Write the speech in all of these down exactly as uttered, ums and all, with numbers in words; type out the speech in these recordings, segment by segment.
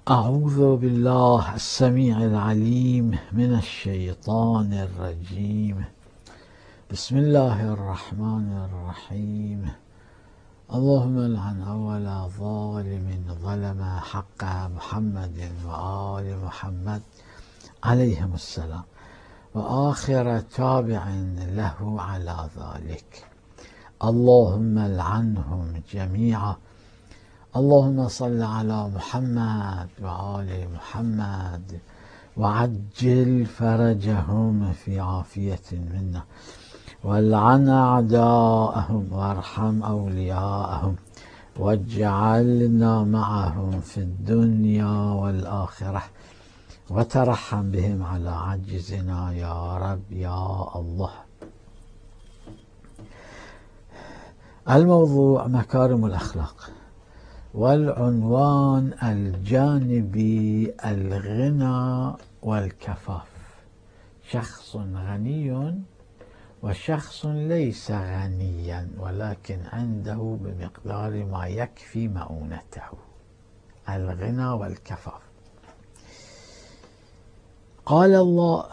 أعوذ بالله السميع العليم من الشيطان الرجيم. بسم الله الرحمن الرحيم. اللهم لعن أول ظالم ظلم حق محمد وآل محمد عليهم السلام، وآخر تابع له على ذلك. اللهم لعنهم جميعا. اللهم صل على محمد وآل محمد وعجل فرجهم في عافية منا، والعن أعداءهم وارحم أولياءهم، واجعلنا معهم في الدنيا والآخرة، وترحم بهم على عجزنا يا رب يا الله. الموضوع مكارم الأخلاق، والعنوان الجانبي الغنى والكفاف. شخص غني وشخص ليس غنيا ولكن عنده بمقدار ما يكفي مؤونته. الغنى والكفاف. قال الله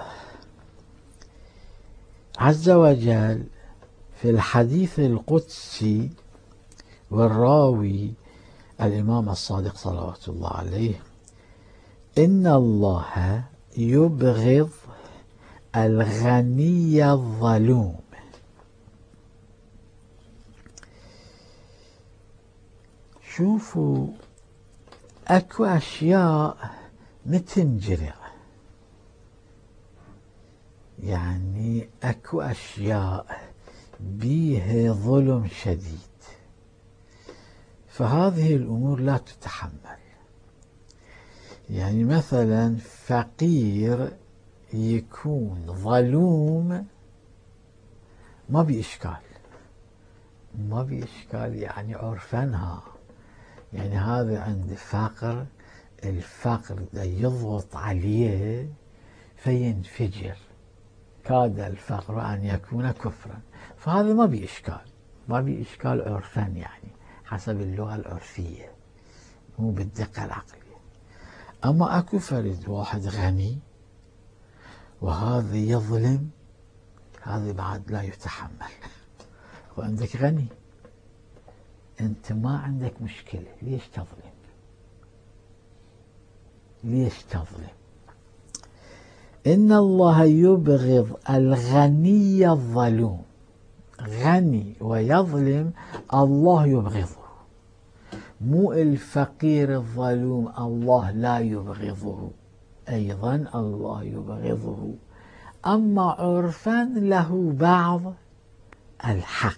عز وجل في الحديث القدسي، والراوي الإمام الصادق صلوات الله عليه: إن الله يبغض الغني الظلوم. شوفوا، اكو اشياء متنجرع، يعني اكو اشياء بيها ظلم شديد، فهذه الأمور لا تتحمل. يعني مثلا فقير يكون ظلوم ما بإشكال، ما بإشكال يعني عرفنها، يعني هذا عند فقر، الفقر دا يضغط عليه فينفجر، كاد الفقر أن يكون كفرا، فهذا ما بإشكال، ما بإشكال عرفا، يعني حسب اللغة العرفية، مو بالدقة العقلية. أما أكو فرد واحد غني وهذا يظلم، هذا بعد لا يتحمل. وعندك غني، أنت ما عندك مشكلة، ليش تظلم؟ ليش تظلم؟ إن الله يبغض الغني الظلوم. غني ويظلم الله يبغضه، مو الفقير الظلوم الله لا يبغضه، أيضا الله يبغضه، أما عرفا له بعض الحق.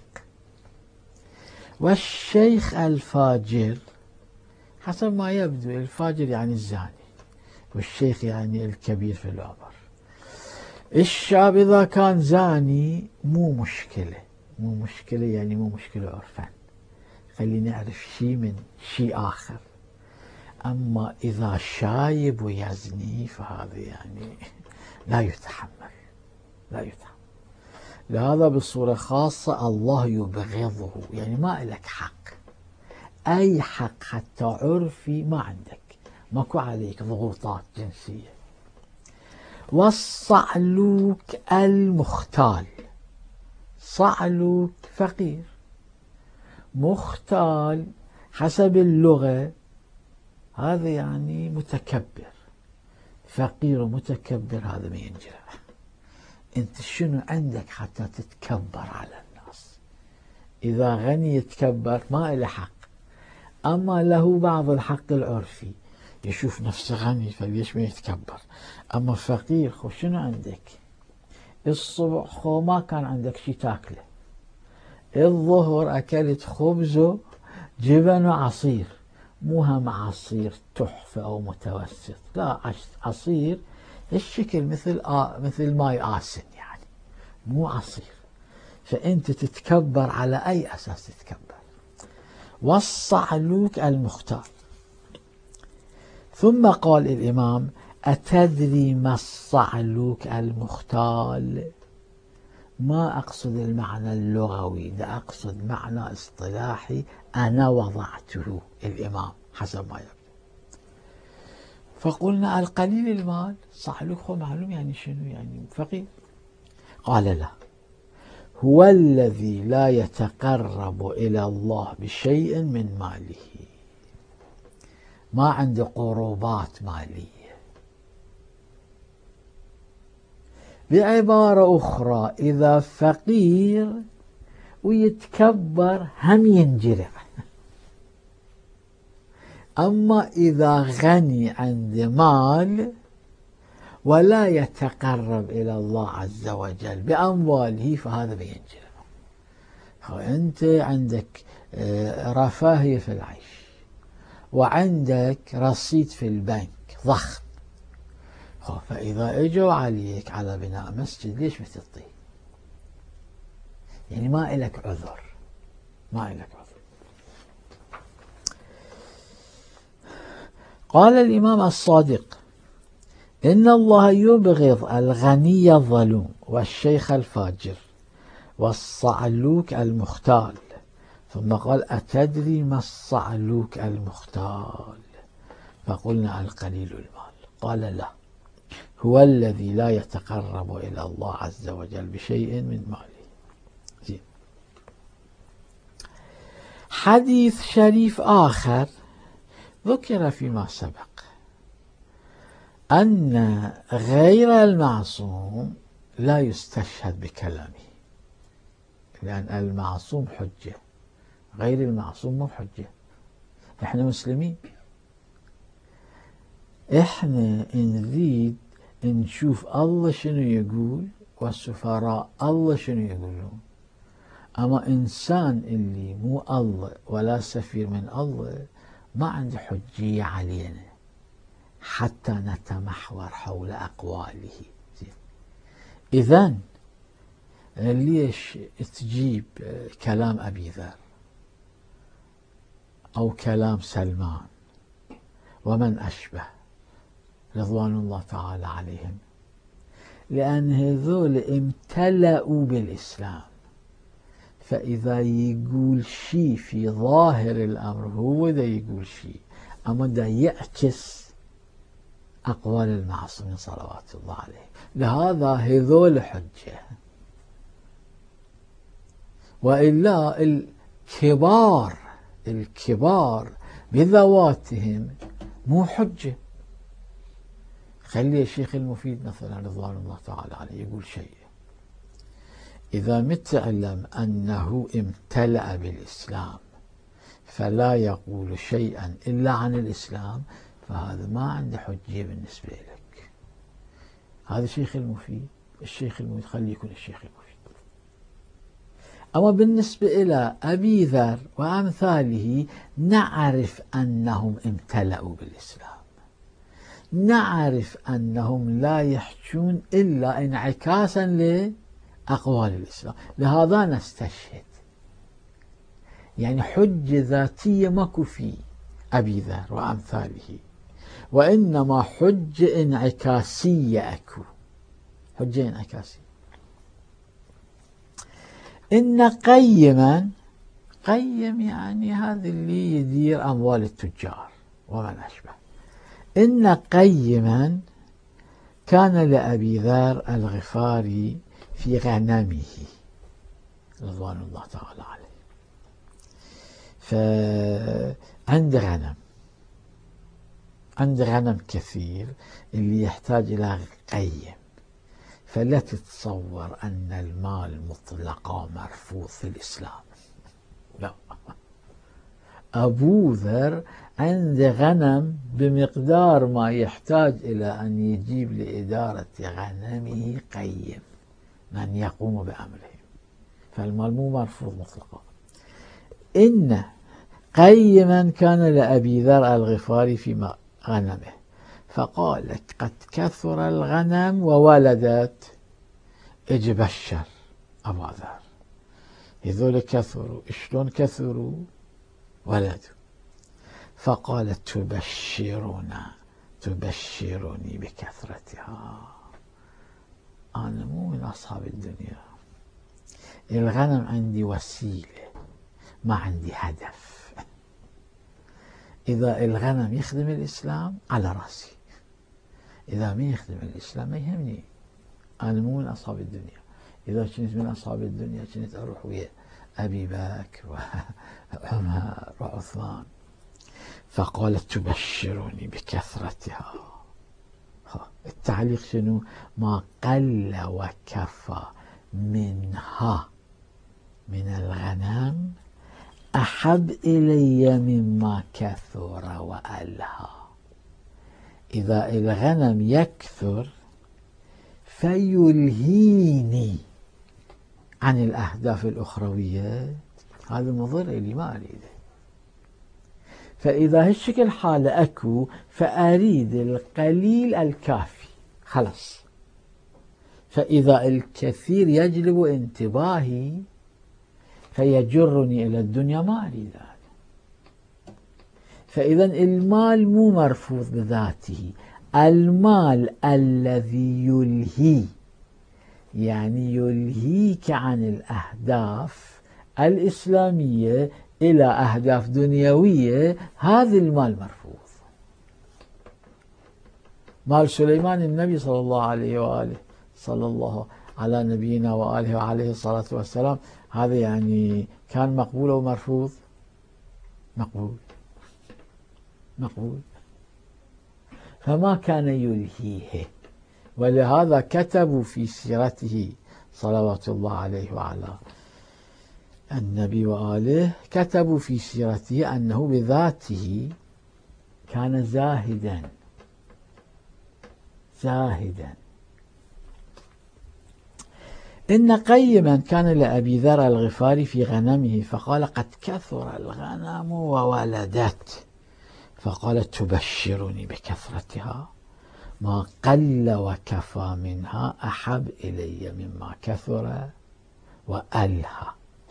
والشيخ الفاجر، حسب ما يبدو الفاجر يعني الزاني، والشيخ يعني الكبير في العمر. الشاب إذا كان زاني مو مشكلة، مو مشكلة يعني مو مشكلة عرفا، خلينا نعرف شيء من شيء آخر. أما إذا شايب ويزني فهذا يعني لا يتحمل، لا يتحمل. لهذا بصورة خاصة الله يبغضه، يعني ما لك حق، أي حق حتى عرفي ما عندك، ماكو عليك ضغوطات جنسية. والصعلوك المختال. صعلوك فقير، مختال حسب اللغة هذا يعني متكبر. فقير ومتكبر هذا ما ينجرح. انت شنو عندك حتى تتكبر على الناس؟ اذا غني يتكبر ما له حق، اما له بعض الحق العرفي، يشوف نفسه غني فليش ما يتكبر. اما فقير، خو شنو عندك؟ الصبح خو ما كان عندك شي تاكله، الظهر اكلت خبز وجبن وعصير، مو هم عصير تحفة أو متوسط، لا، عصير الشكل مثل آ مثل ماي آسن، يعني مو عصير، فأنت تتكبر على أي أساس تتكبر؟ والصعلوك المختار. ثم قال الإمام: أتدري ما الصعلوك المختال؟ ما أقصد المعنى اللغوي، ده أقصد معنى اصطلاحي أنا وضعته الإمام حسب ما يبدو. فقلنا القليل المال صعلوك هو معلوم يعني شنو، يعني فقير. قال لا، هو الذي لا يتقرب إلى الله بشيء من ماله، ما عنده قربات مالية. بعبارة أخرى، إذا فقير ويتكبر هم ينجرع، أما إذا غني عنده مال ولا يتقرب إلى الله عز وجل بأمواله فهذا بينجرع. فأنت عندك رفاهية في العيش وعندك رصيد في البنك ضخم، فإذا اجوا عليك على بناء مسجد ليش ما تعطيه؟ يعني ما إلك عذر، ما إلك عذر. قال الإمام الصادق: إن الله يبغض الغني الظلوم والشيخ الفاجر والصعلوك المختال. ثم قال: أتدري ما الصعلوك المختال؟ فقلنا: القليل المال. قال: لا، هو الذي لا يتقرب إلى الله عز وجل بشيء من ماله. زين. حديث شريف آخر ذكر فيما سبق أن غير المعصوم لا يستشهد بكلامه، لأن المعصوم حجة، غير المعصوم مو حجة. احنا مسلمين، احنا نريد نشوف الله شنو يقول والسفراء الله شنو يقولون. أما إنسان اللي مو الله ولا سفير من الله ما عنده حجية علينا حتى نتمحور حول أقواله. إذن ليش تجيب كلام أبي ذر أو كلام سلمان ومن أشبه رضوان الله تعالى عليهم؟ لأن هذول امتلأوا بالإسلام، فإذا يقول شيء في ظاهر الأمر هو دا يقول شيء، أما دا يعكس أقوال المعصومين صلوات الله عليه. لهذا هذول حجة، وإلا الكبار الكبار بذواتهم مو حجة. خلي الشيخ المفيد مثلا رضوان الله تعالى عليه يقول شيء، إذا متعلم أنه امتلأ بالإسلام فلا يقول شيئا إلا عن الإسلام، فهذا ما عنده حجية بالنسبة لك. هذا الشيخ المفيد، الشيخ المفيد خلي يكون الشيخ المفيد. أما بالنسبة إلى أبي ذر وأمثاله نعرف أنهم امتلأوا بالإسلام، نعرف أنهم لا يحجون إلا انعكاسا لأقوال الإسلام، لهذا نستشهد. يعني حجة ذاتية ماكو في أبي ذر وأمثاله، وإنما حجة انعكاسية أكو، حجة انعكاسية. إن قيما، قيم يعني هذا اللي يدير أموال التجار ومن أشبه. إن قيما كان لأبي ذر الغفاري في غنمه رضوان الله تعالى عليه، فعند غنم، عند غنم كثير اللي يحتاج إلى قيم. فلا تتصور أن المال مطلقا مرفوض في الإسلام، لا. أبو ذر عند غنم بمقدار ما يحتاج إلى أن يجيب لإدارة غنمه قيم من يقوم بأمره، فالمال مو مرفوض مطلقا. إن قيما كان لأبي ذر الغفاري في غنمه فقال: قد كثر الغنم وولدت. اجي بشر أبا ذر، هذول كثروا، شلون كثروا؟ ولدوا. فقال: تبشرنا تبشرني بكثرتها، أنا مو من أصحاب الدنيا، الغنم عندي وسيلة ما عندي هدف. إذا الغنم يخدم الإسلام على رأسي، إذا من يخدم الإسلام ما يهمني، أنا مو من أصحاب الدنيا. إذا كنت من أصحاب الدنيا كنت أروح ويا أبي بكر وعمر وعثمان. فقالت تبشرني بكثرتها. التعليق شنو؟ ما قل وكفى منها من الغنم أحب إلي مما كثر وألهى. إذا الغنم يكثر فيلهيني عن الأهداف الأخروية، هذا مضر إلي ما أريده. فإذا هالشكل حالة أكو فأريد القليل الكافي خلص. فإذا الكثير يجلب انتباهي فيجرني إلى الدنيا ما أريد هذا. فإذا المال مو مرفوض بذاته، المال الذي يلهي، يعني يلهيك عن الأهداف الإسلامية إلى أهداف دنيوية، هذا المال مرفوض. مال سليمان النبي صلى الله عليه وآله صلى الله على نبينا وآله وعليه الصلاة والسلام، هذا يعني كان مقبول أو مرفوض؟ مقبول مقبول. فما كان يلهيه، ولهذا كتبوا في سيرته صلوات الله عليه وعلى النبي وآله، كتبوا في سيرته أنه بذاته كان زاهدا زاهدا. إن قيما كان لأبي ذر الغفاري في غنمه فقال قد كثر الغنم وولدت، فقالت تبشرني بكثرتها، ما قل وكفى منها أحب إلي مما كثر وألهى.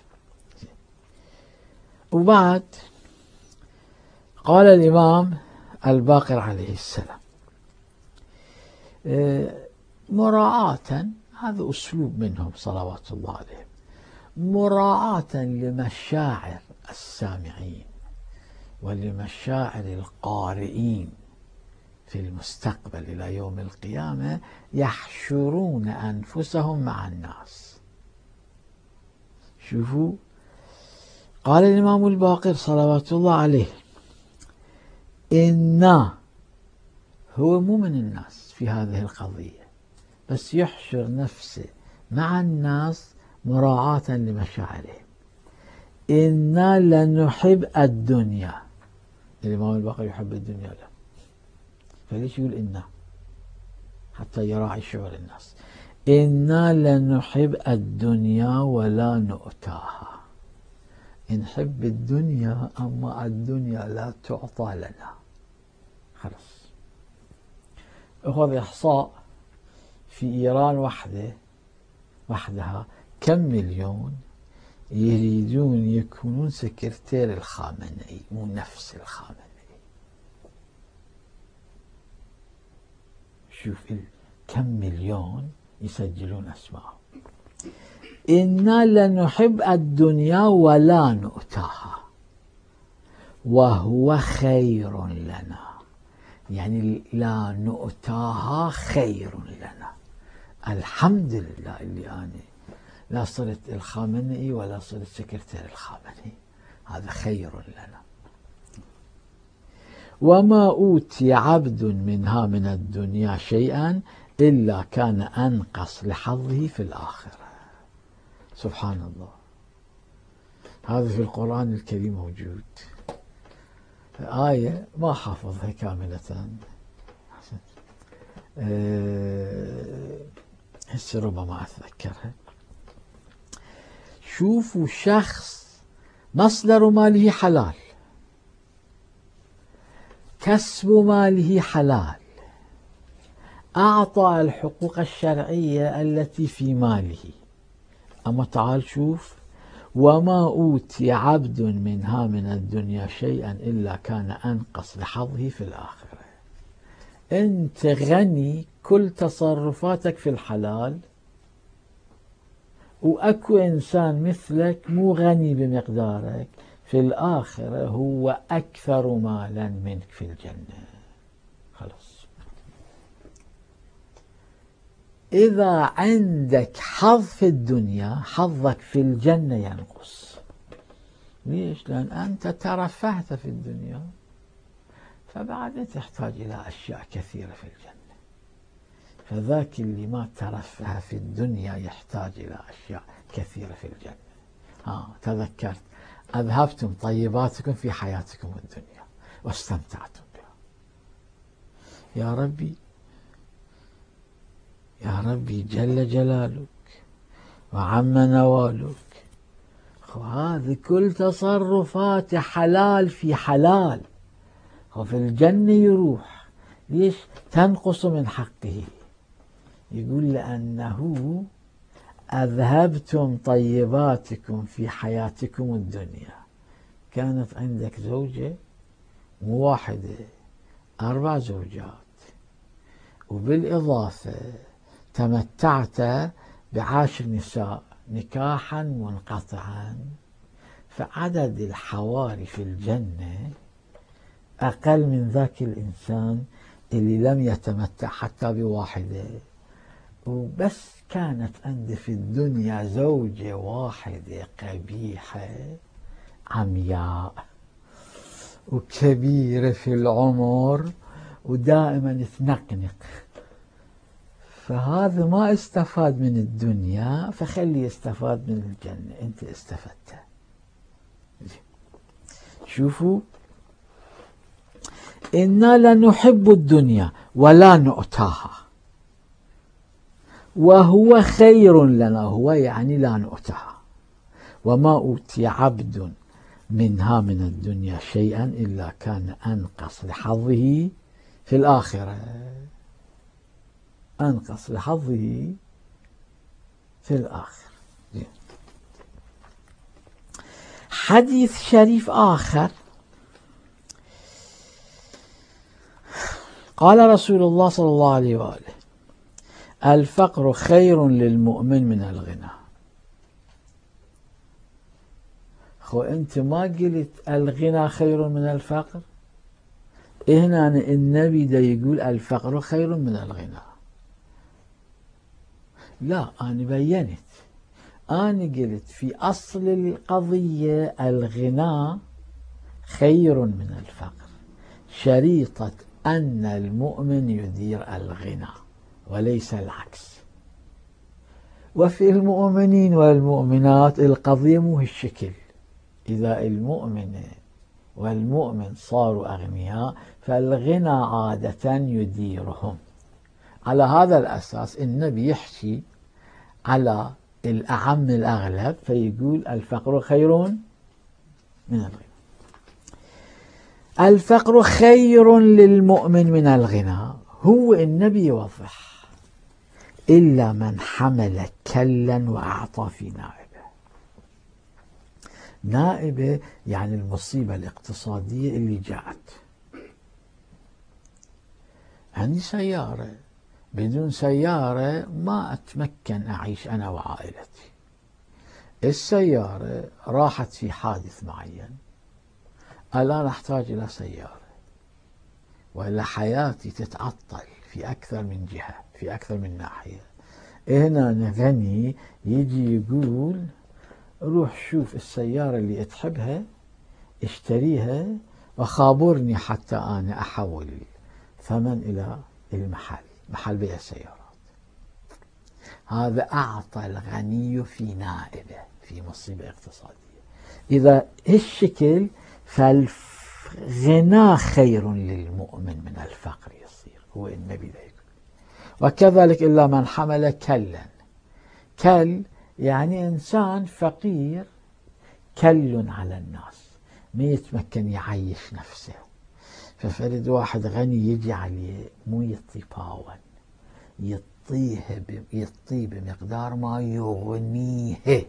وبعد قال الإمام الباقر عليه السلام مراعاة، هذا أسلوب منهم صلوات الله عليهم، مراعاة لمشاعر السامعين ولمشاعر القارئين في المستقبل إلى يوم القيامة، يحشرون أنفسهم مع الناس. شوفوا، قال الإمام الباقر صلوات الله عليه إنا، هو مو من الناس في هذه القضية، بس يحشر نفسه مع الناس مراعاة لمشاعرهم. إنا لنحب الدنيا، الإمام الباقر يحب الدنيا له، فليش يقول إنا؟ حتى يراعي شعور الناس. إنا لنحب الدنيا ولا نؤتاها، نحب الدنيا أما الدنيا لا تعطى لنا. خلص. أخذ إحصاء في إيران وحده وحدها كم مليون يريدون يكونون سكرتير الخامنئي، مو نفس الخامنئي. شوف كم مليون يسجلون أسماء. إنا لنحب الدنيا ولا نؤتاها وهو خير لنا، يعني لا نؤتاها خير لنا. الحمد لله اللي أنا لا صرت الخامنئي ولا صرت سكرتير الخامنئي، هذا خير لنا. وما أوتي عبد منها من الدنيا شيئا إلا كان أنقص لحظه في الآخرة. سبحان الله، هذا في القرآن الكريم موجود. آية ما حافظها كاملة، هسه ربما أتذكرها. شوفوا، شخص مصدر ماله حلال، كسب ماله حلال، أعطى الحقوق الشرعية التي في ماله، أما تعال شوف، وما أوتي عبد منها من الدنيا شيئا إلا كان أنقص لحظه في الآخرة. أنت غني، كل تصرفاتك في الحلال، وأكو إنسان مثلك مو غني بمقدارك، في الآخرة هو أكثر مالا منك في الجنة. خلاص. إذا عندك حظ في الدنيا حظك في الجنة ينقص. ليش؟ لأن أنت ترفهت في الدنيا، فبعد تحتاج إلى أشياء كثيرة في الجنة. فذاك اللي ما ترفه في الدنيا يحتاج إلى أشياء كثيرة في الجنة. ها تذكرت، أذهبتم طيباتكم في حياتكم الدنيا واستمتعتم بها. يا ربي يا ربي جل جلالك وعم نوالك، هذه كل تصرفات حلال في حلال، وفي الجنة يروح. ليش؟ تنقص من حقه. يقول لأنه أذهبتم طيباتكم في حياتكم الدنيا. كانت عندك زوجة مو واحدة، أربع زوجات، وبالإضافة تمتعت بعشر نساء نكاحا منقطعا، فعدد الحواري في الجنة أقل من ذاك الإنسان اللي لم يتمتع حتى بواحدة. وبس كانت عندي في الدنيا زوجة واحدة قبيحة عمياء وكبيرة في العمر ودائما تنقنق، فهذا ما استفاد من الدنيا، فخلي يستفاد من الجنة. انت استفدت. شوفوا، إنا لنحب الدنيا ولا نؤتاها وهو خير لنا. هو يعني لا نؤتاها. وما أوتي عبد منها من الدنيا شيئا إلا كان أنقص لحظه في الآخرة. أنقص لحظه في الآخرة. حديث شريف آخر، قال رسول الله صلى الله عليه وآله: الفقر خير للمؤمن من الغنى. خو أنت ما قلت الغنى خير من الفقر؟ هنا النبي دا يقول الفقر خير من الغنى. لا، أنا بينت، أنا قلت في أصل القضية الغنى خير من الفقر، شريطة أن المؤمن يدير الغنى وليس العكس. وفي المؤمنين والمؤمنات القضية مو هالشكل. إذا المؤمن والمؤمن صاروا أغنياء فالغنى عادة يديرهم. على هذا الأساس النبي يحكي على الأعم الأغلب، فيقول الفقر خير من الغنى. الفقر خير للمؤمن من الغنى. هو النبي يوضح: إلا من حمل كلا وأعطى في نائبه. نائبة يعني المصيبة الاقتصادية اللي جاءت. عندي سيارة، بدون سيارة ما أتمكن أعيش أنا وعائلتي. السيارة راحت في حادث معين، الآن أحتاج إلى سيارة، وإلا حياتي تتعطل في أكثر من جهة، في أكثر من ناحية. هنا غني يجي يقول: روح شوف السيارة اللي تحبها، اشتريها وخابرني حتى أنا أحول ثمن إلى المحل، محل بيع السيارات. هذا أعطى الغني في نائبه في مصيبة اقتصادية. إذا هالشكل فالغنى خير للمؤمن من الفقر يصير. هو النبي ذلك. وكذلك إلا من حمل كلا. كل يعني إنسان فقير كل على الناس، ما يتمكن يعيش نفسه، ففرد واحد غني يجي عليه مو يعطيه باون، يعطيه يعطيه بمقدار ما يغنيه.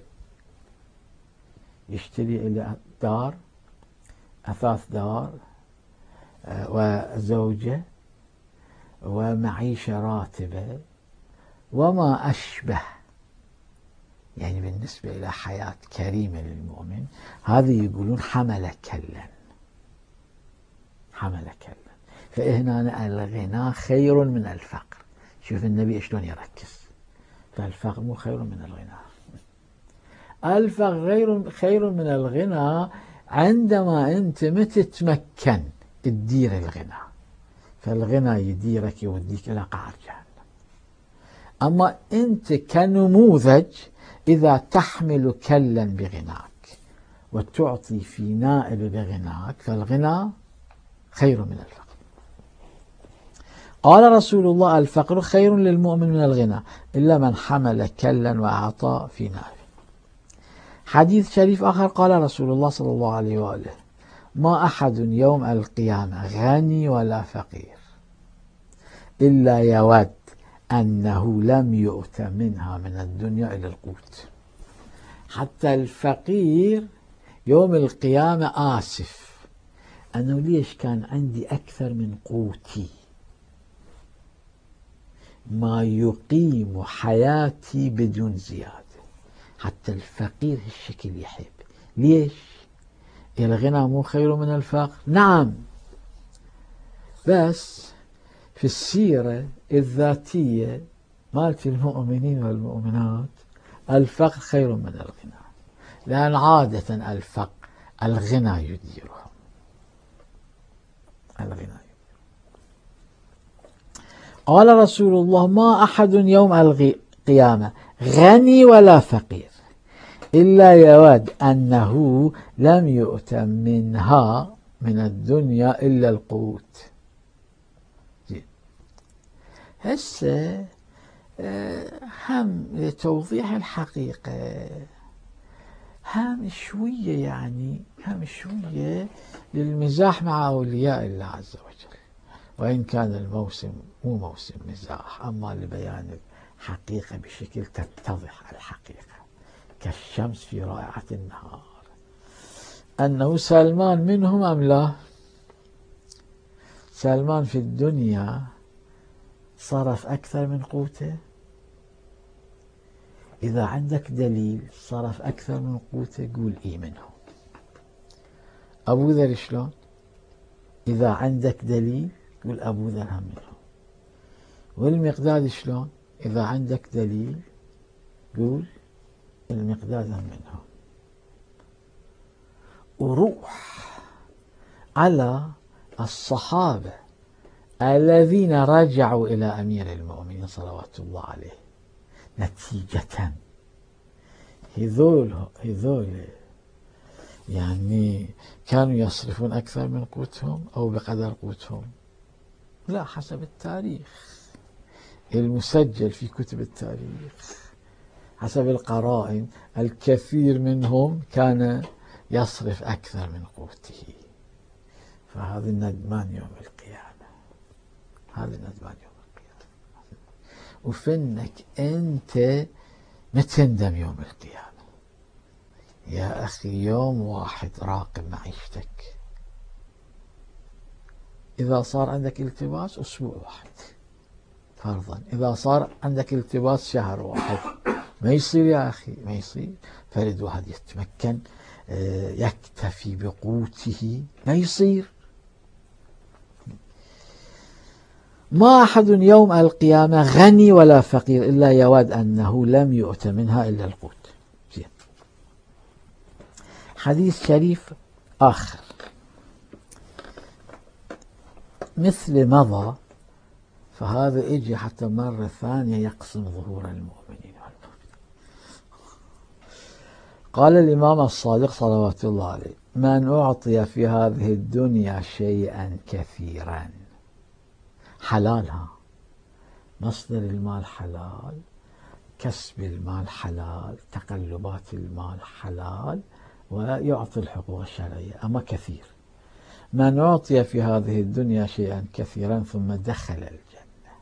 يشتري إلى دار، أثاث دار وزوجة ومعيشة راتبة وما أشبه، يعني بالنسبة إلى حياة كريمة للمؤمن. هذه يقولون حمل كلا، حمل كلا. فهنا الغنى خير من الفقر. شوف النبي شلون يركز. فالفقر مو خير من الغنى. الفقر غير خير من الغنى عندما أنت ما تتمكن تدير الغنى، فالغنى يديرك يوديك إلى قعر جهنم. أما أنت كنموذج إذا تحمل كلا بغناك وتعطي في نائب بغناك فالغنى خير من الفقر. قال رسول الله: الفقر خير للمؤمن من الغنى إلا من حمل كلا وأعطى في نائب. حديث شريف آخر قال رسول الله صلى الله عليه وآله: ما أحد يوم القيامة غني ولا فقير إلا يود أنه لم يؤت منها من الدنيا إلى القوت. حتى الفقير يوم القيامة آسف أنه ليش كان عندي أكثر من قوتي، ما يقيم حياتي بدون زيادة. حتى الفقير هالشكل يحب. ليش؟ الغنى مو خير من الفقر؟ نعم، بس في السيرة الذاتية مالت المؤمنين والمؤمنات الفقر خير من الغنى، لأن عادة الفقر الغنى يديرهم. الغنى يديرهم. قال رسول الله: ما أحد يوم القيامة غني ولا فقير إلا يود أنه لم يؤت منها من الدنيا إلا القوت. هسه هم لتوضيح الحقيقة، هم شوية يعني هم شوية للمزاح مع أولياء الله عز وجل، وإن كان الموسم مو موسم مزاح، أما لبيان الحقيقة بشكل تتضح الحقيقة كالشمس في رائعة النهار. أنه سلمان منهم أم لا؟ سلمان في الدنيا صرف أكثر من قوته. إذا عندك دليل صرف أكثر من قوته قول إي منهم. أبو ذر شلون؟ إذا عندك دليل قول أبو ذر هم منهم. والمقداد شلون؟ إذا عندك دليل قول المقداد هم منهم. وروح على الصحابة الذين رجعوا إلى أمير المؤمنين صلوات الله عليه نتيجة هذول هذول يعني كانوا يصرفون أكثر من قوتهم أو بقدر قوتهم؟ لا، حسب التاريخ المسجل في كتب التاريخ، حسب القرائن الكثير منهم كان يصرف أكثر من قوته. فهذا الندمان يوم القيامة، هذا الندمان يوم القيامة. وفنك أنت ما تندم يوم القيامة يا أخي. يوم واحد راقب معيشتك. إذا صار عندك التباس أسبوع واحد فرضا، إذا صار عندك التباس شهر واحد، ما يصير يا أخي، ما يصير. فرد واحد يتمكن يكتفي بقوته، ما يصير. ما أحد يوم القيامة غني ولا فقير إلا يود أنه لم يؤت منها إلا القوت. حديث شريف آخر مثل مضى، فهذا اجي حتى مرة ثانية يقسم ظهور المؤمنين. قال الإمام الصادق صلوات الله عليه: من أعطي في هذه الدنيا شيئا كثيرا حلالها، مصدر المال حلال، كسب المال حلال، تقلبات المال حلال، ويعطي الحقوق الشرعية، أما كثير. من أعطي في هذه الدنيا شيئا كثيرا ثم دخل الجنة.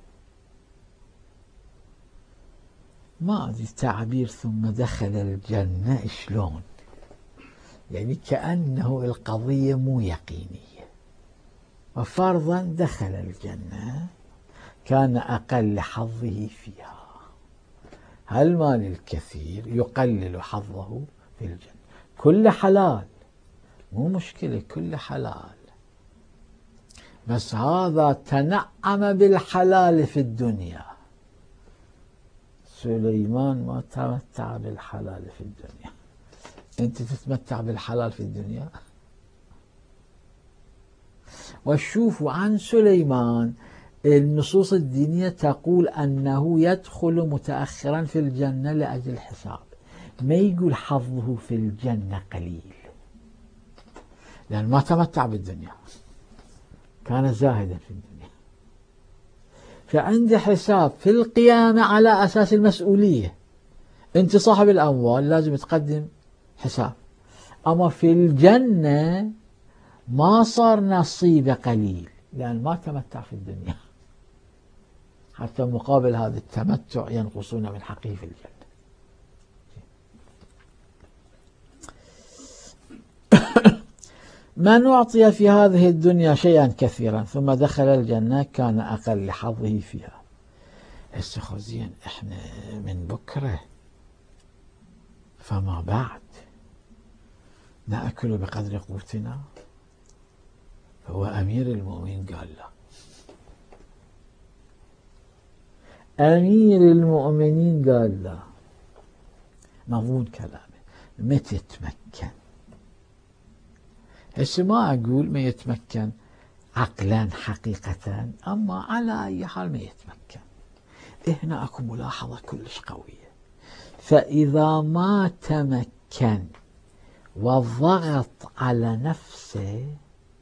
ما أدري تعبير ثم دخل الجنة شلون، يعني كأنه القضية مو يقينية. وفرضا دخل الجنة كان أقل حظه فيها، هالمال الكثير يقلل حظه في الجنة. كل حلال مو مشكلة، كل حلال، بس هذا تنعم بالحلال في الدنيا سليمان ما تمتع بالحلال في الدنيا. أنت تتمتع بالحلال في الدنيا؟ وشوفوا عن سليمان النصوص الدينية تقول أنه يدخل متأخرا في الجنة لأجل الحساب، ما يقول حظه في الجنة قليل، لأن ما تمتع بالدنيا، كان زاهدا في الدنيا. فعند حساب في القيامة على أساس المسؤولية، أنت صاحب الأموال لازم تقدم حساب. أما في الجنة ما صار نصيبه قليل، لأن ما تمتع في الدنيا، حتى مقابل هذا التمتع ينقصون من حقه في الجنة. من أعطي في هذه الدنيا شيئا كثيرا ثم دخل الجنة كان أقل حظه فيها. هسه زين احنا من بكرة فما بعد نأكل بقدر قوتنا. هو أمير المؤمنين قال لا، أمير المؤمنين قال لا، مضمون كلامه متى يتمكن. هسه ما أقول ما يتمكن عقلا حقيقة، أما على أي حال ما يتمكن. هنا أكو ملاحظة كلش قوية، فإذا ما تمكن والضغط على نفسه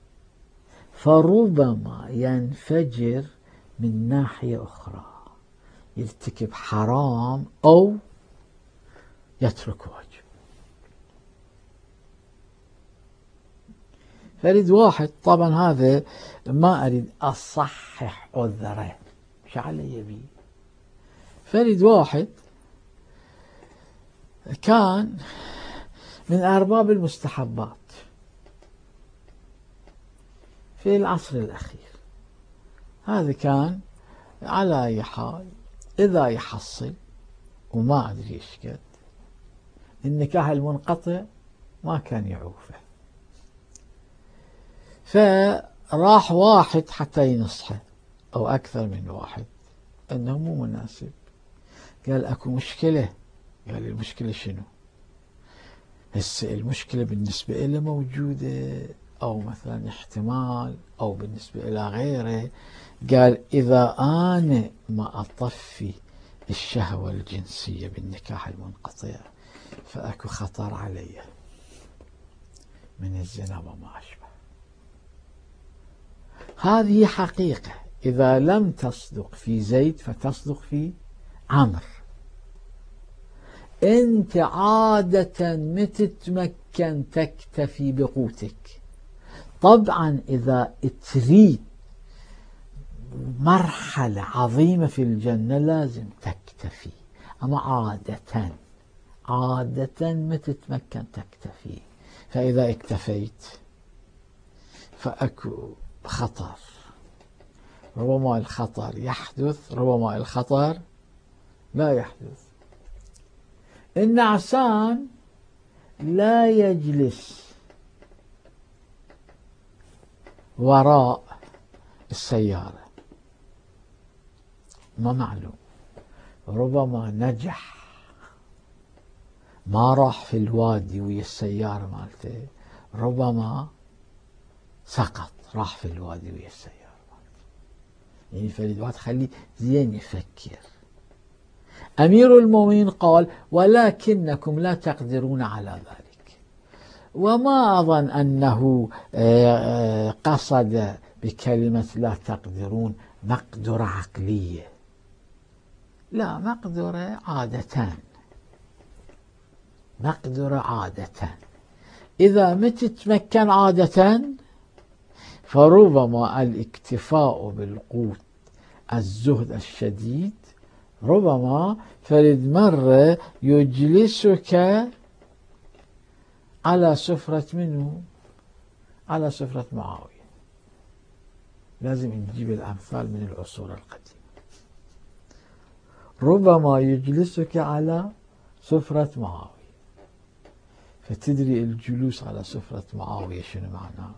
فربما ينفجر من ناحية أخرى، يرتكب حرام أو يترك واجب. فريد واحد، طبعا هذا ما أريد أصحح عذره، مش علي بي. فريد واحد كان من أرباب المستحبات في العصر الأخير. هذا كان على أي حال إذا يحصل، وما أدري إيش قد، النكاح المنقطع ما كان يعوفه. فراح واحد حتى ينصحه أو أكثر من واحد أنه مو مناسب. قال أكو مشكلة. قال المشكلة شنو؟ هسه المشكلة بالنسبة إلى موجودة أو مثلا احتمال أو بالنسبة إلى غيره. قال إذا أنا ما أطفي الشهوة الجنسية بالنكاح المنقطع فأكو خطر علي من الزنا وما أشبه. هذه حقيقة إذا لم تصدق في زيد فتصدق في عمرو. أنت عادة متتمكن تكتفي بقوتك. طبعا إذا تريد مرحلة عظيمة في الجنة لازم تكتفي، أما عادة عادة متتمكن تكتفي. فإذا اكتفيت فأكو خطر، ربما الخطر يحدث ربما الخطر لا يحدث. النعسان لا يجلس وراء السيارة، ما معلوم، ربما نجح ما راح في الوادي ويا السيارة مالته، ربما سقط راح في الوادي ويا السيارة مالته. يعني فريد واحد خليه زين يفكر. أمير المؤمنين قال ولكنكم لا تقدرون على ذلك. وما أظن أنه قصد بكلمة لا تقدرون مقدرة عقلية، لا، مقدرة عادة، مقدرة عادة. إذا ما تتمكن عادة فربما الاكتفاء بالقوت الزهد الشديد ربما فرد مرة يجلسك على سفرة منه، على سفرة معاوية. لازم نجيب الأمثال من العصور القديمة. ربما يجلسك على سفرة معاوية. فتدري الجلوس على سفرة معاوية شنو معناه؟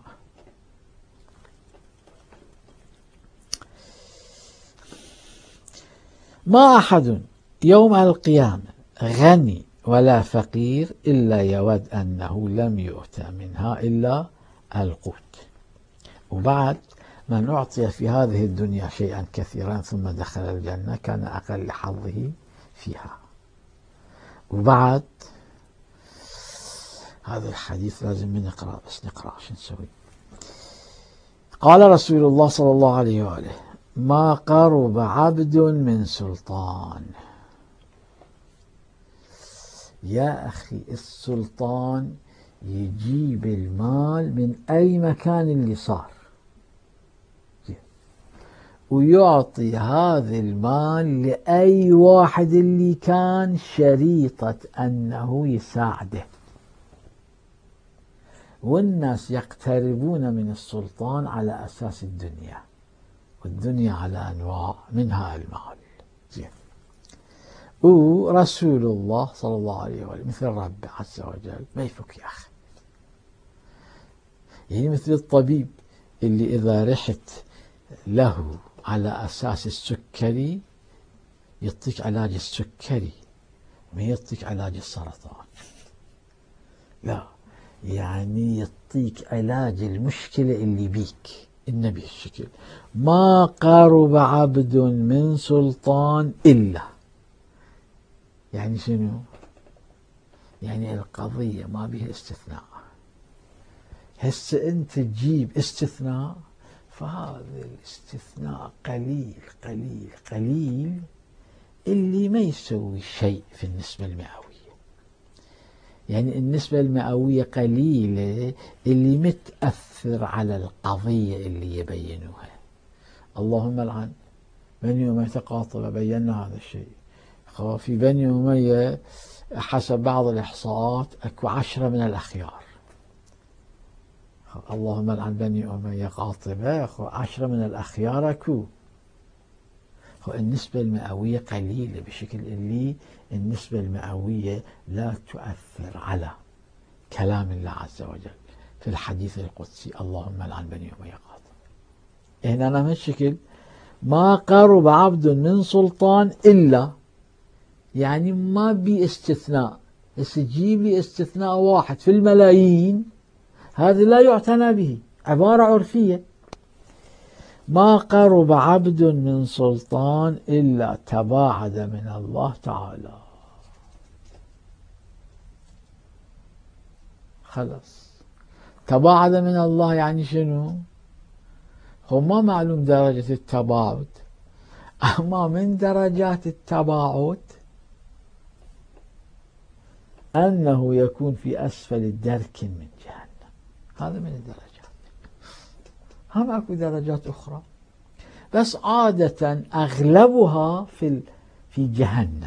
ما أحد يوم القيامة غني ولا فقير إلا يود أنه لم يؤت منها إلا القوت. وبعد من أعطي في هذه الدنيا شيئا كثيرا ثم دخل الجنة كان أقل حظه فيها. وبعد هذا الحديث لازم نقرأ، بس نقرأ شو نسوي. قال رسول الله صلى الله عليه وآله: ما قرب عبد من سلطان. يا أخي السلطان يجيب المال من أي مكان اللي صار ويعطي هذا المال لأي واحد اللي كان شريطة أنه يساعده. والناس يقتربون من السلطان على أساس الدنيا، والدنيا على أنواع منها المال. زين. ورسول الله صلى الله عليه وسلم مثل ربه عز وجل ما يفك يا أخي. يعني مثل الطبيب اللي إذا رحت له على أساس السكري يعطيك علاج السكري، ما يعطيك علاج السرطان. لا، يعني يعطيك علاج المشكلة اللي بيك. النبي الشكل ما قرب عبد من سلطان إلا، يعني شنو؟ يعني القضية ما بها استثناء. هسه أنت تجيب استثناء، فهذا الاستثناء قليل قليل قليل اللي ما يسوي شيء في النسبة المئوية. يعني النسبة المئوية قليلة اللي متأثر على القضية اللي يبينوها. اللهم لعن بني أمية قاطبة، بينا هذا الشيء. في بني أمية حسب بعض الإحصاءات أكو عشرة من الأخيار. اللهم لعن بني أمية قاطبة، عشرة من الأخيار أكو. النسبة المئوية قليلة بشكل اللي النسبة المئوية لا تؤثر على كلام الله عز وجل في الحديث القدسي: اللهم لعن بني أمية قاطبة. هنا أنا من الشكل ما قرب عبد من سلطان إلا، يعني ما بي استثناء. بس تجيب لي استثناء واحد في الملايين، هذا لا يعتنى به، عبارة عرفية. ما قرب عبد من سلطان إلا تباعد من الله تعالى. خلاص، تباعد من الله يعني شنو؟ هو ما معلوم درجة التباعد، أما من درجات التباعد أنه يكون في أسفل درك من جهنم. هذا من الدرجات. هم أكو درجات أخرى بس عادة أغلبها في في جهنم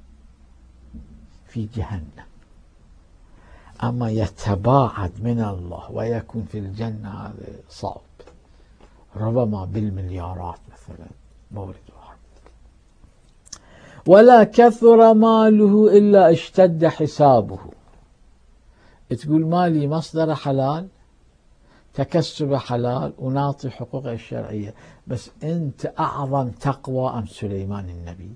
في جهنم. أما يتباعد من الله ويكون في الجنة هذا صعب، ربما بالمليارات مثلا مورد واحد. ولا كثر ماله إلا اشتد حسابه. تقول مالي مصدر حلال، تكسب حلال، ونعطي حقوقه الشرعية، بس أنت أعظم تقوى أم سليمان النبي؟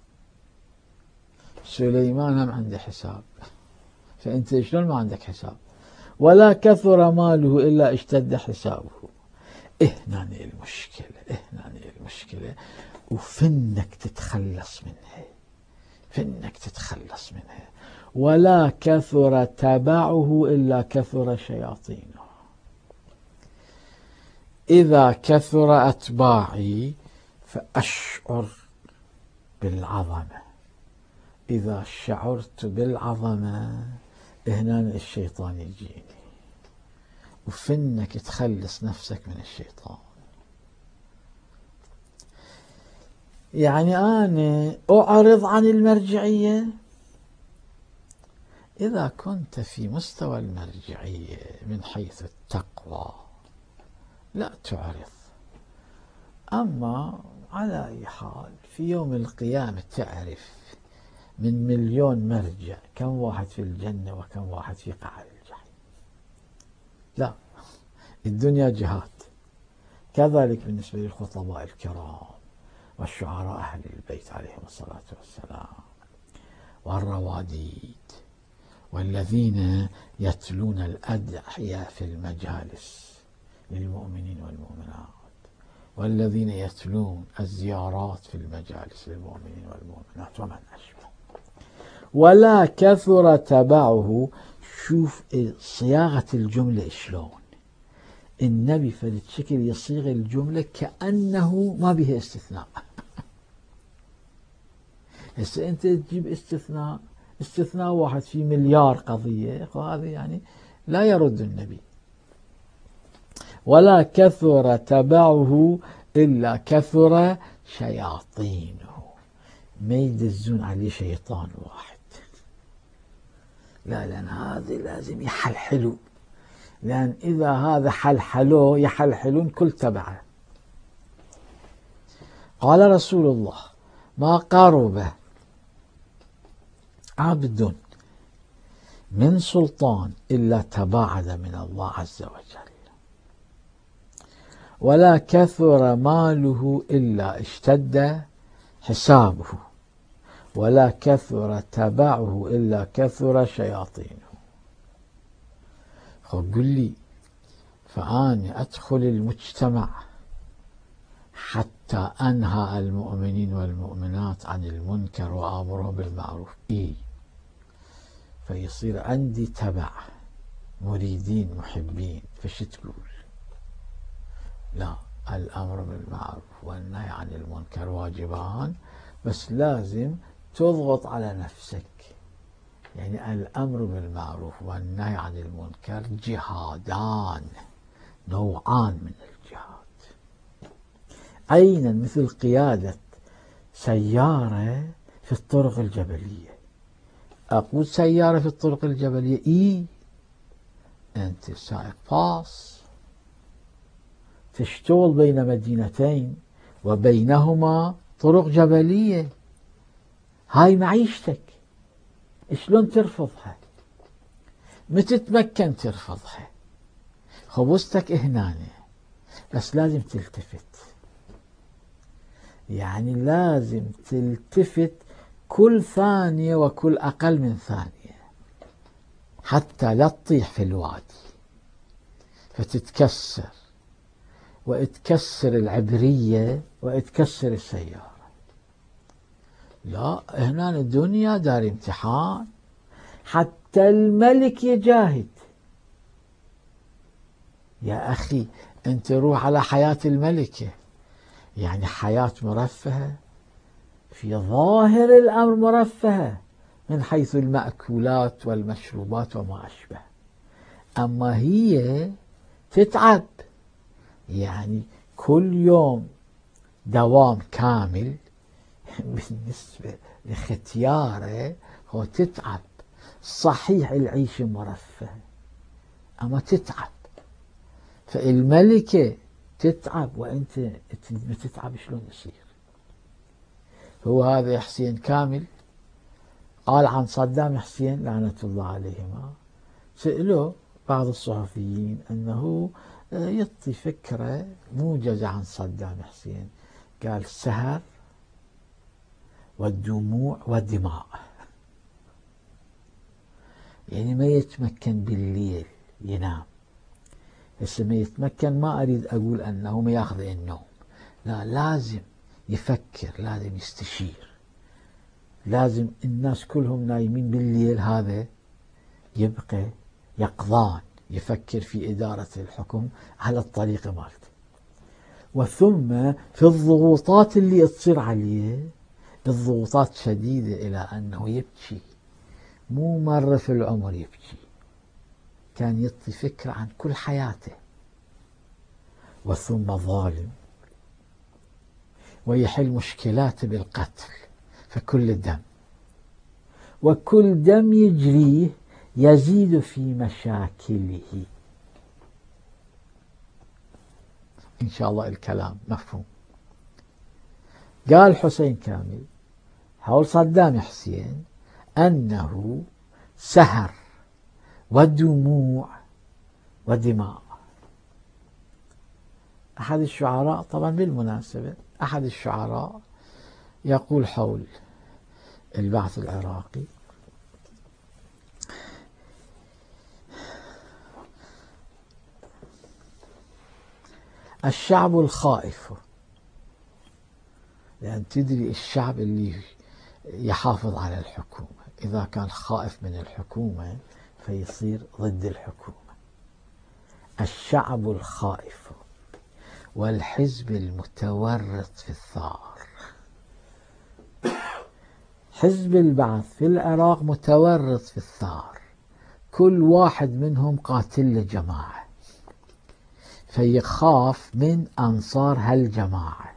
سليمان هم عنده حساب، فأنت شلون ما عندك حساب؟ ولا كثر ماله إلا اشتد حسابه. هنا المشكلة، هنا المشكلة، وفنك تتخلص منها، فنك تتخلص منها. ولا كثر تبعه إلا كثر شياطينه. إذا كثر أتباعي فأشعر بالعظمة، إذا شعرت بالعظمة هنا الشيطان يجيني، وفنك تخلص نفسك من الشيطان. يعني أنا أعرض عن المرجعية إذا كنت في مستوى المرجعية من حيث التقوى لا تعرض. أما على أي حال في يوم القيامة تعرف من مليون مرجع كم واحد في الجنة وكم واحد في قعر الجحيم. لا، الدنيا جهاد. كذلك بالنسبة للخطباء الكرام والشعراء أهل البيت عليهم الصلاة والسلام، والرواديد، والذين يتلون الأدعية في المجالس للمؤمنين والمؤمنات، والذين يتلون الزيارات في المجالس للمؤمنين والمؤمنات ومن أشبه. ولا كثر تبعه. شوف صياغة الجملة شلون النبي فرد شكل يصيغ الجملة كأنه ما بها استثناء. هسه أنت تجيب استثناء استثناء واحد في مليار قضية، وهذا يعني لا يرد النبي. ولا كثر تبعه إلا كثر شياطينه. ما يدزون عليه شيطان واحد، لا، لأن هذا لازم يحلحلوا، لأن إذا هذا حلحلوه يحلحلون كل تبعه. قال رسول الله: ما قرب عبد من سلطان إلا تباعد من الله عز وجل، ولا كثر ماله إلا اشتد حسابه، ولا كثر تبعه إلا كثر شياطينه. خب قل لي، فأنا أدخل المجتمع حتى أنهى المؤمنين والمؤمنات عن المنكر وآمرهم بالمعروف، إيه؟ فيصير عندي تبع مريدين محبين، فش تقول؟ لا، الأمر بالمعروف والنهي عن المنكر واجبان، بس لازم تضغط على نفسك. يعني الأمر بالمعروف والنهي عن المنكر جهادان، نوعان من الجهاد. عينا مثل قيادة سيارة في الطرق الجبلية. أقود سيارة في الطرق الجبلية، إيه؟ أنت سائق باص، تشتغل بين مدينتين وبينهما طرق جبلية، هاي معيشتك، شلون ترفضها؟ متى تتمكن ترفضها؟ خبزتك هنا، بس لازم تلتفت. يعني لازم تلتفت كل ثانية وكل أقل من ثانية حتى لا تطيح في الوادي فتتكسر، وتكسر العبرية وتكسر السيارة. لا، هنا الدنيا دار امتحان، حتى الملك يجاهد. يا أخي أنت روح على حياة الملكة، يعني حياة مرفهة، في ظاهر الأمر مرفهة من حيث المأكولات والمشروبات وما أشبه، أما هي تتعب. يعني كل يوم دوام كامل بالنسبة لختيارة هو تتعب. صحيح العيش مرفه أما تتعب، فالملكة تتعب وأنت تتعب، شلون يصير؟ هو هذا حسين كامل قال عن صدام حسين لعنة الله عليهما، سألوه بعض الصحفيين أنه يعطي فكرة موجزة عن صدام حسين، قال: السهر والدموع والدماء. يعني ما يتمكن بالليل ينام. هسه ما يتمكن، ما أريد أقول أنه ما يأخذ النوم، لا، لازم يفكر، لازم يستشير، لازم الناس كلهم نايمين بالليل، هذا يبقى يقظان يفكر في إدارة الحكم على الطريقة مالته. وثم في الضغوطات اللي تصير عليه، الضغوطات شديدة إلى أنه يبكي، مو مرة في العمر يبكي، كان يعطي فكرة عن كل حياته. وثم ظالم ويحل مشكلاته بالقتل، فكل دم وكل دم يجريه يزيد في مشاكله. إن شاء الله الكلام مفهوم. قال حسين كامل حول صدام حسين أنه سهر ودموع ودماء. أحد الشعراء، طبعا بالمناسبة أحد الشعراء يقول حول البعث العراقي: الشعب الخائف، لأن تدري الشعب اللي يحافظ على الحكومة إذا كان خائف من الحكومة فيصير ضد الحكومة. الشعب الخائف والحزب المتورط في الثار. حزب البعث في العراق متورط في الثار، كل واحد منهم قاتل لجماعة، فيخاف من أنصار هالجماعة،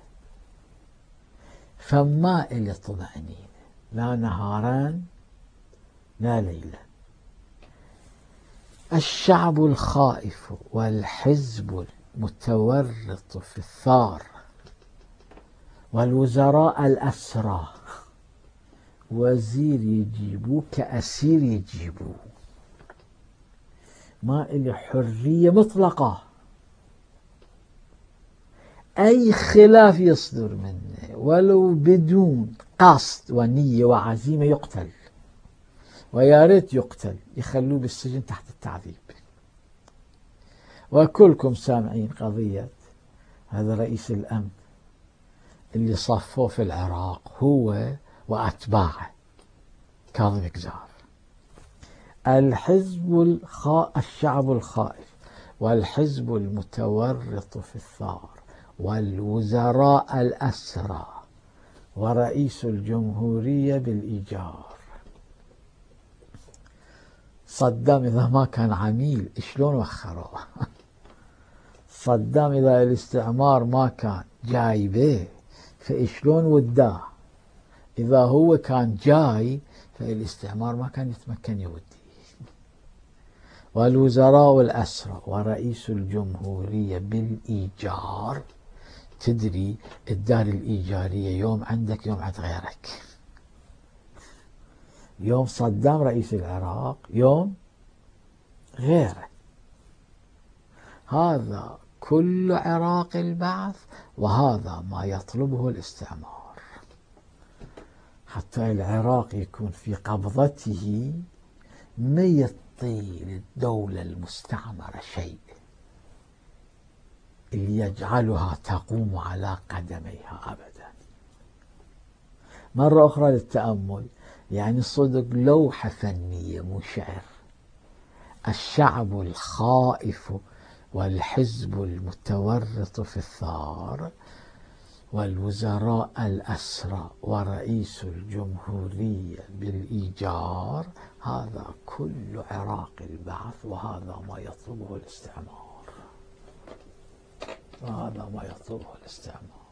فما إلي طمأنينة لا نهارا لا ليلا. الشعب الخائف والحزب المتورط في الثار والوزراء الأسرى، وزير يجيبوه كأسير يجيبوه، ما إلي حرية مطلقة، أي خلاف يصدر منه ولو بدون قصد ونية وعزيمة يقتل، ويا ريت يقتل، يخلوه بالسجن تحت التعذيب. وكلكم سامعين قضية هذا رئيس الأمن اللي صفوه في العراق هو وأتباعه كاظم قزار. الحزب الخا... الشعب الخائف والحزب المتورط في الثار والوزراء الأسرى ورئيس الجمهورية بالإيجار. صدام إذا ما كان عميل شلون وخروه؟ صدام إذا الاستعمار ما كان جايبه فشلون وداه؟ إذا هو كان جاي فالاستعمار ما كان يتمكن يوديه. والوزراء والأسرى ورئيس الجمهورية بالإيجار. تدري الدار الإيجارية يوم عندك يوم عند غيرك، يوم صدام رئيس العراق يوم غيره. هذا كل عراق البعث، وهذا ما يطلبه الاستعمار. حتى العراق يكون في قبضته ما يعطي للدولة المستعمرة شيء اللي يجعلها تقوم على قدميها أبدا. مرة أخرى للتأمل، يعني صدق لوحة فنية مو شعر. الشعب الخائف والحزب المتورط في الثار والوزراء الأسرى ورئيس الجمهورية بالإيجار، هذا كل عراق البعث، وهذا ما يطلبه الاستعمار، وهذا ما يطلبه الاستعمار.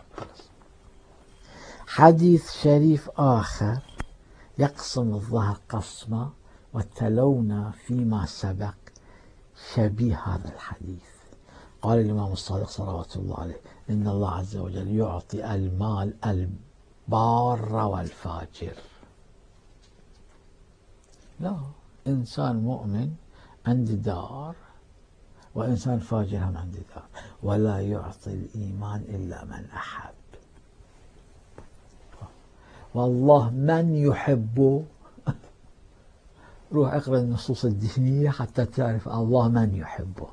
حديث شريف آخر يقسم الظهر قسمة، وتلونا فيما سبق شبيه هذا الحديث. قال الإمام الصادق صلوات الله عليه: إن الله عز وجل يعطي المال البار والفاجر. لا، إنسان مؤمن عنده دار وإنسان فاجر هم عنده دار، ولا يعطي الإيمان إلا من أحب. والله من يحبه روح اقرأ النصوص الدينية حتى تعرف الله من يحبه.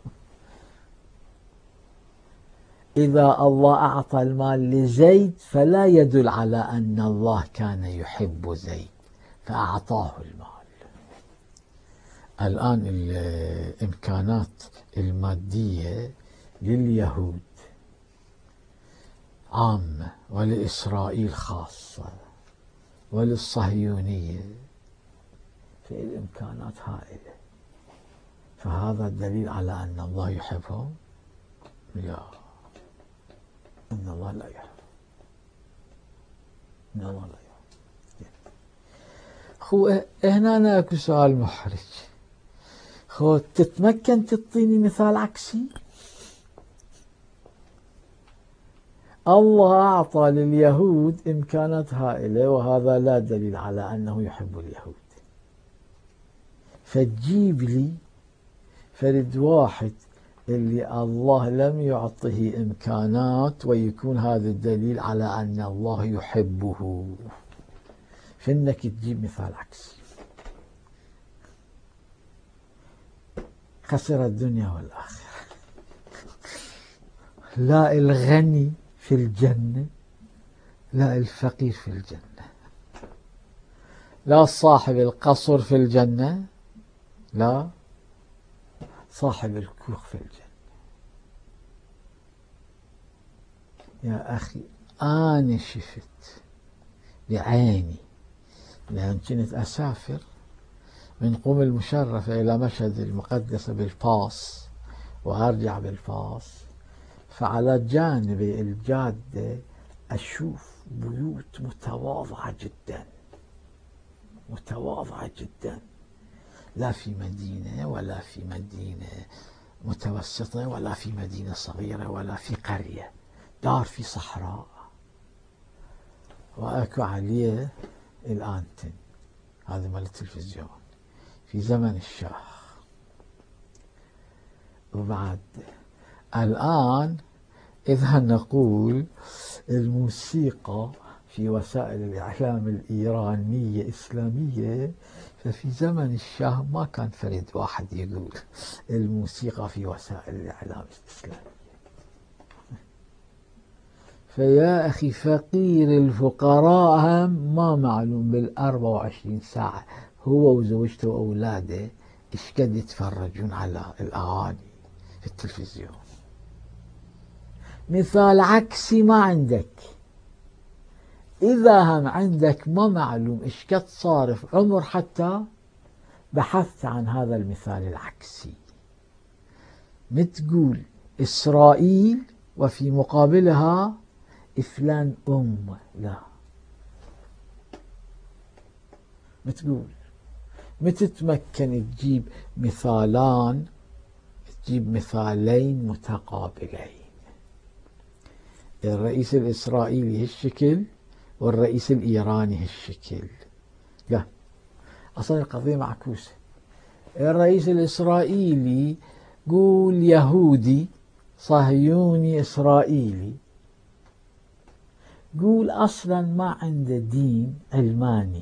إذا الله أعطى المال لزيد فلا يدل على أن الله كان يحب زيد فأعطاه المال. الآن الإمكانات المادية لليهود عامة ولإسرائيل خاصة وللصهيونية، في الإمكانات هائلة، فهذا دليل على أن الله يحبهم؟ لا، إن الله لا يحب، إن الله لا يحب. خو هنا أكو سؤال محرج. خو تتمكن تعطيني مثال عكسي؟ الله أعطى لليهود إمكانات هائلة، وهذا لا دليل على أنه يحب اليهود. فتجيب لي فرد واحد اللي الله لم يعطه إمكانات، ويكون هذا الدليل على أن الله يحبه. فإنك تجيب مثال عكسي. خسر الدنيا والآخرة. لا الغني في الجنة، لا الفقير في الجنة، لا صاحب القصر في الجنة، لا صاحب الكوخ في الجنة. يا أخي أنا شفت بعيني، لأن كنت أسافر من قم المشرفة إلى مشهد المقدسة بالباص وأرجع بالباص، فعلى جانب الجادة أشوف بيوت متواضعة جدا، متواضعة جدا، لا في مدينة ولا في مدينة متوسطة ولا في مدينة صغيرة ولا في قرية، دار في صحراء، وأكو عليه الآنتن، هذا مال التلفزيون في زمن الشاه. وبعد الآن إذا نقول الموسيقى في وسائل الإعلام الإيرانية إسلامية، ففي زمن الشاه ما كان فرد واحد يقول الموسيقى في وسائل الإعلام الإسلامية. فيا أخي فقير الفقراء هم ما معلوم بالأربع وعشرين ساعة هو وزوجته وأولاده إيش قد يتفرجون على الأغاني في التلفزيون. مثال عكسي ما عندك. إذا هم عندك ما معلوم إيش قد صارف عمر حتى بحثت عن هذا المثال العكسي، متقول إسرائيل وفي مقابلها فلان أم، لا متقول متتمكن تجيب مثالان، تجيب مثالين متقابلين، الرئيس الإسرائيلي هالشكل والرئيس الإيراني هالشكل. لا أصلا القضية معكوسة. الرئيس الإسرائيلي قول يهودي صهيوني إسرائيلي، قول أصلا ما عنده دين علماني،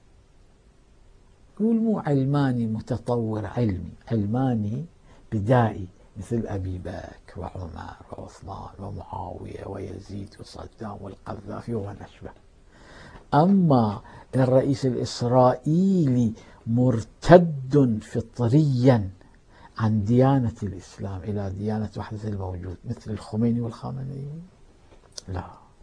قول مو علماني متطور علمي، علماني بدائي مثل أبي بكر وعمر وعثمان ومعاوية ويزيد وصدام والقذافي ومن أشبه. أما الرئيس الإسرائيلي مرتد فطريا عن ديانة الإسلام إلى ديانة وحدة الموجود مثل الخميني والخامنئي، لا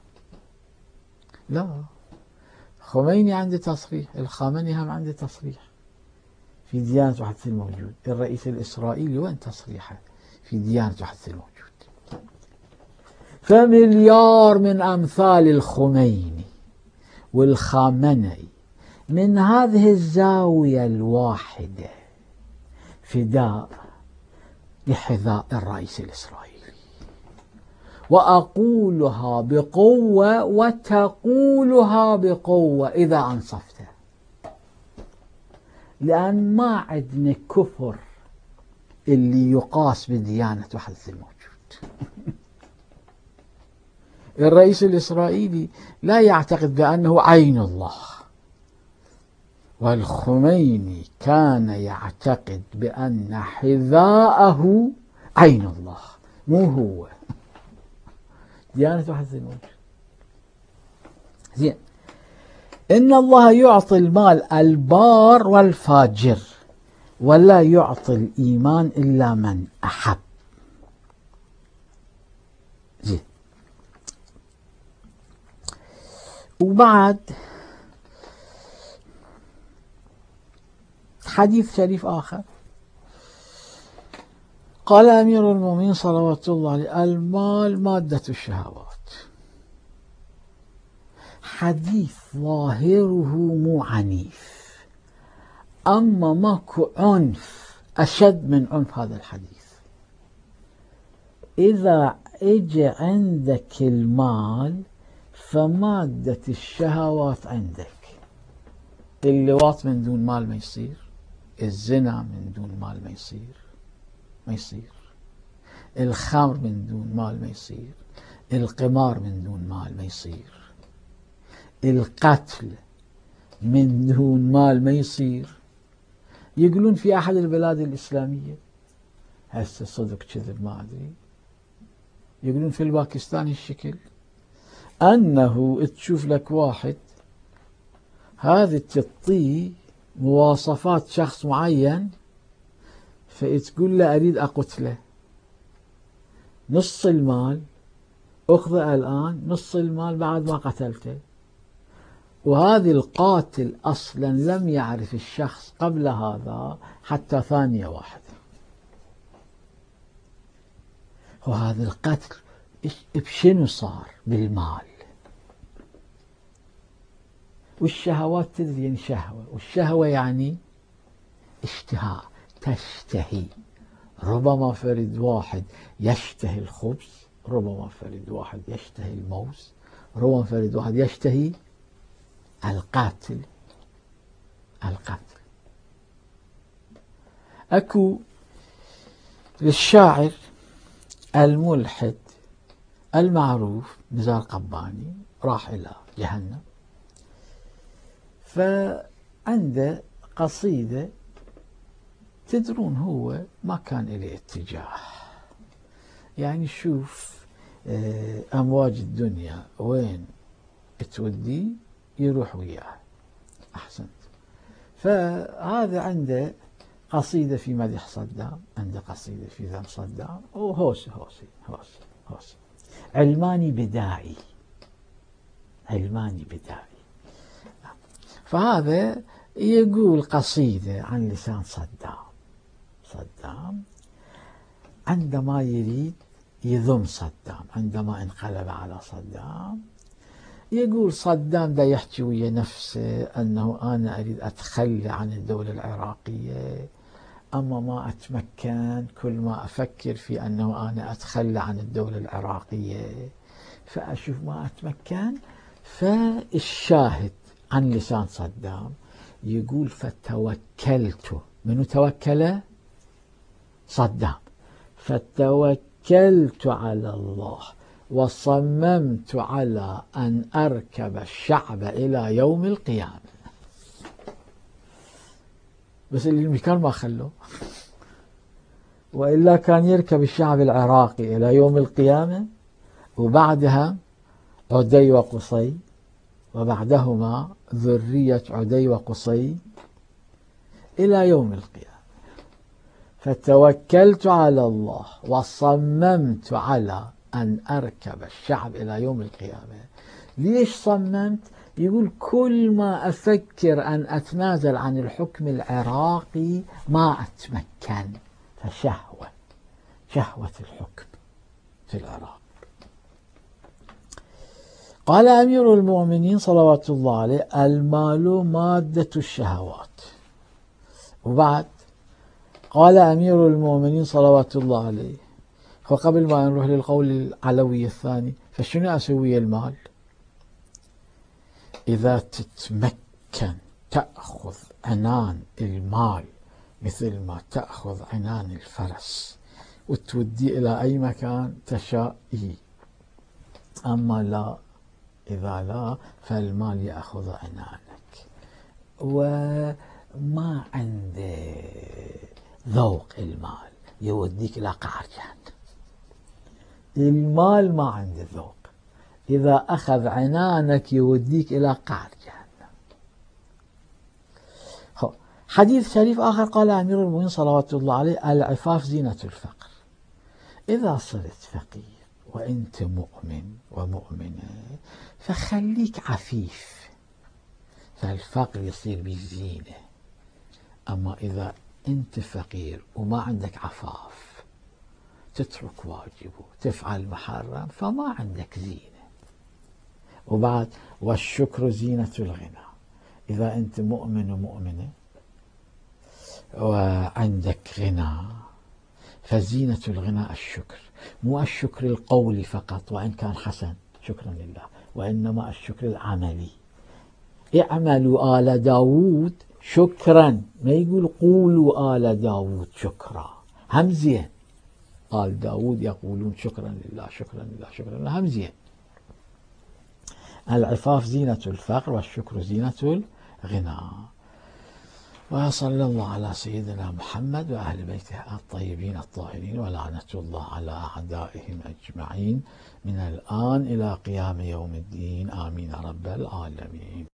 لا، خميني عنده تصريح، الخامنئي هم عنده تصريح في ديانة وحدة الموجود. الرئيس الإسرائيلي وين تصريحه في ديانة وحدة الموجود؟ فمليار من أمثال الخميني والخامنئي من هذه الزاوية الواحدة فداء لحذاء الرئيس الإسرائيلي، وأقولها بقوة وتقولها بقوة إذا أنصفت، لأن ما عندنا كفر اللي يقاس بديانة وحدة الموجود. الرئيس الإسرائيلي لا يعتقد بأنه عين الله، والخميني كان يعتقد بأن حذاءه عين الله مو هو ديانة وحدة الموجود. زين، إن الله يعطي المال البار والفاجر ولا يعطي الإيمان إلا من أحب. زين، وبعد حديث شريف آخر قال أمير المؤمنين صلوات الله عليه: المال مادة الشهوات. حديث ظاهره مو عنيف، أما ماكو عنف أشد من عنف هذا الحديث. إذا اجى عندك المال فمادة الشهوات عندك. اللواط من دون مال ما يصير، الزنا من دون مال ما يصير ما يصير، الخمر من دون مال ما يصير، القمار من دون مال ما يصير، القتل من دون مال ما يصير. يقولون في أحد البلاد الإسلامية، هسه صدق كذب ما أدري، يقولون في الباكستان الشكل أنه تشوف لك واحد هذه تعطيه مواصفات شخص معين، فتقول له أريد أقتله، نص المال أخذه الآن، نص المال بعد ما قتلته. وهذه القاتل أصلا لم يعرف الشخص قبل هذا حتى ثانية واحدة. وهذا القتل بشنو صار؟ بالمال. والشهوات تدري يعني شهوة، والشهوة يعني اشتهاء، تشتهي. ربما فرد واحد يشتهي الخبز، ربما فرد واحد يشتهي الموز، ربما فرد واحد يشتهي القاتل. القتل. أكو للشاعر الملحد المعروف نزار قباني، راح إلى جهنم، فعنده قصيدة تدرون هو ما كان إليه اتجاه، يعني شوف أمواج الدنيا وين تودي يروح وياه. أحسنت. فهذا عنده قصيدة في مدح صدام، عنده قصيدة في ذم صدام، وهوسي هوسي هوسي هوسي علماني بداعي، علماني بداعي. فهذا يقول قصيدة عن لسان صدام. صدام عندما يريد يذم صدام، عندما انقلب على صدام، يقول صدام دا يحكي ويا نفسه أنه أنا أريد أتخلى عن الدولة العراقية، أما ما أتمكن، كل ما أفكر في أنه أنا أتخلى عن الدولة العراقية فأشوف ما أتمكن. فالشاهد عن لسان صدام يقول فتوكلت. منو توكل؟ صدام. فتوكلت على الله وصممت على أن أركب الشعب إلى يوم القيامة. بس اللي كان ما خلوه، وإلا كان يركب الشعب العراقي إلى يوم القيامة، وبعدها عدي وقصي، وبعدهما ذرية عدي وقصي إلى يوم القيامة. فتوكلت على الله وصممت على أن أركب الشعب إلى يوم القيامة. ليش صممت؟ يقول كل ما أفكر أن أتنازل عن الحكم العراقي ما أتمكن، فشهوة، شهوة الحكم في العراق. قال أمير المؤمنين صلوات الله عليه: المال مادة الشهوات. وبعد قال أمير المؤمنين صلوات الله عليه، وقبل ما نروح للقول العلوي الثاني، فشنو أسوي المال؟ إذا تتمكن تأخذ عنان المال مثل ما تأخذ عنان الفرس وتودي إلى أي مكان تشاء، أما لا، إذا لا فالمال يأخذ عنانك. وما عنده ذوق المال، يوديك إلى قعر جهنم. المال ما عنده ذوق، إذا أخذ عنانك يوديك إلى قعر جهنم. حديث شريف آخر قال أمير المؤمنين صلوات الله عليه: العفاف زينة الفقر. إذا صرت فقير وأنت مؤمن ومؤمنة فخليك عفيف، فالفقر يصير بالزينة. أما إذا أنت فقير وما عندك عفاف، تترك واجبه، تفعل محرم، فما عندك زينة. وبعد والشكر زينة الغنى. إذا أنت مؤمن ومؤمنة وعندك غنى فزينة الغنى الشكر، مو الشكر القولي فقط وإن كان حسن شكرا لله، وإنما الشكر العملي. اعملوا آل داود شكرا، ما يقول قولوا آل داود شكرا، هم زين آل داود يقولون شكرا لله شكرا لله شكرا لله، هم زين. العفاف زينة الفقر والشكر زينة الغنى. وصلى الله على سيدنا محمد وأهل بيته الطيبين الطاهرين، ولعنة الله على أعدائهم أجمعين من الآن إلى قيام يوم الدين، آمين رب العالمين.